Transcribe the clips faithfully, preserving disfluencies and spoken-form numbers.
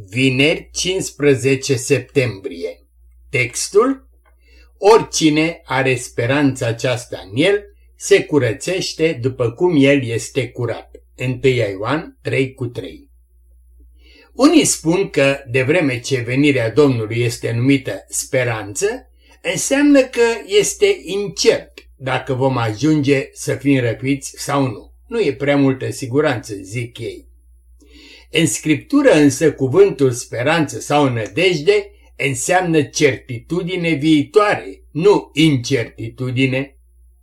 Vineri, cincisprezece septembrie. Textul: oricine are speranța aceasta în el se curățește după cum el este curat. unu Ioan trei cu trei. Unii spun că, de vreme ce venirea Domnului este numită speranță, înseamnă că este incert dacă vom ajunge să fim răpiți sau nu. Nu e prea multă siguranță, zic ei. În Scriptură însă cuvântul speranță sau nădejde înseamnă certitudine viitoare, nu incertitudine.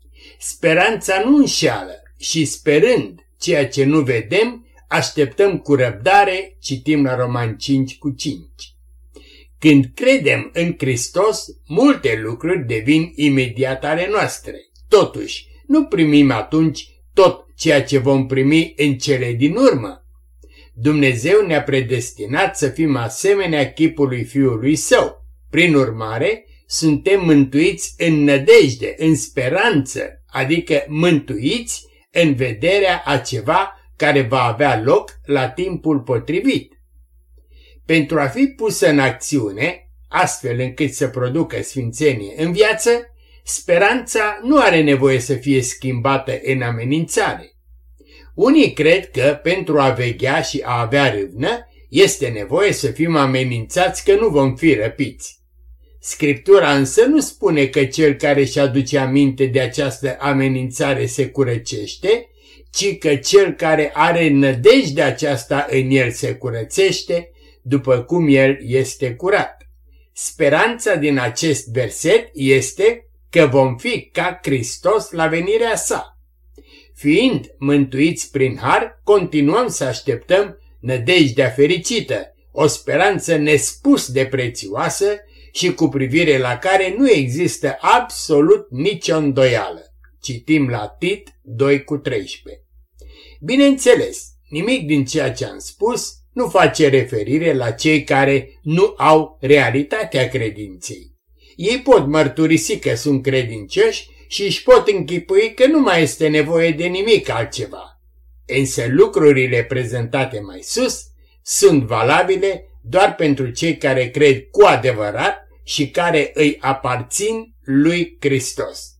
Speranța nu înșeală și sperând ceea ce nu vedem, așteptăm cu răbdare, citim la Romani cinci cu cinci. Când credem în Hristos, multe lucruri devin imediat ale noastre. Totuși, nu primim atunci tot ceea ce vom primi în cele din urmă. Dumnezeu ne-a predestinat să fim asemenea chipului Fiului Său. Prin urmare, suntem mântuiți în nădejde, în speranță, adică mântuiți în vederea a ceva care va avea loc la timpul potrivit. Pentru a fi pusă în acțiune, astfel încât să producă sfințenie în viață, speranța nu are nevoie să fie schimbată în amenințare. Unii cred că pentru a veghea și a avea râvnă, este nevoie să fim amenințați că nu vom fi răpiți. Scriptura însă nu spune că cel care își aduce aminte de această amenințare se curățește, ci că cel care are nădejde aceasta în el se curățește, după cum el este curat. Speranța din acest verset este că vom fi ca Hristos la venirea sa. Fiind mântuiți prin har, continuăm să așteptăm nădejdea fericită, o speranță nespus de prețioasă și cu privire la care nu există absolut nicio îndoială. Citim la Tit doi cu treisprezece. Bineînțeles, nimic din ceea ce am spus nu face referire la cei care nu au realitatea credinței. Ei pot mărturisi că sunt credincioși și își pot închipui că nu mai este nevoie de nimic altceva. Însă lucrurile prezentate mai sus sunt valabile doar pentru cei care cred cu adevărat și care îi aparțin lui Hristos.